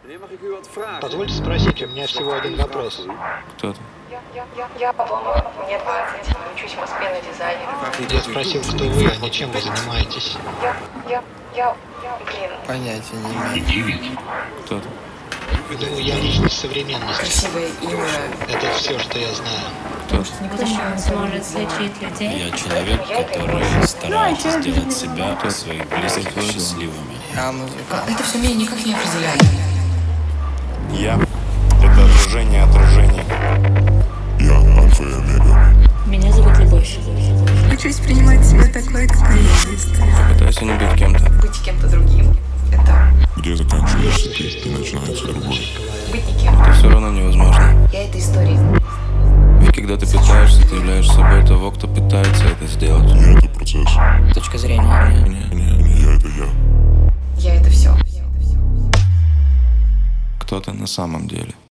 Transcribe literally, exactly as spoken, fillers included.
Позвольте спросить, у меня всего один вопрос. Кто ты? Я, я, я, я Обломова, мне двадцать, учусь в Москве на дизайнера. Я спросил, кто вы, а не чем вы занимаетесь. Я, я, я, я, блин. Понятия не имею. Кто ты? Ну, я личность современности. Красивое имя. Это все, что я знаю. Кто ты? Кто сможет слечить людей? Я человек, который старается сделать себя и своих близких счастливыми. Я музыкант. Это все меня никак не определяет. Я — это отражение отражений. Я Альфа и Омега. Меня зовут Любовь. Учусь принимать себя такой, какая я есть. Попытайся не быть кем-то. Быть кем-то другим — это Где заканчивается ты и начинается другой. быть никем. Это все равно невозможно. Я эта история. Ведь когда ты пытаешься, ты являешь собой того, кто пытается это сделать. Я — это процесс. Точка зрения. Не, не, Не я — это я. Я это все. кто ты на самом деле.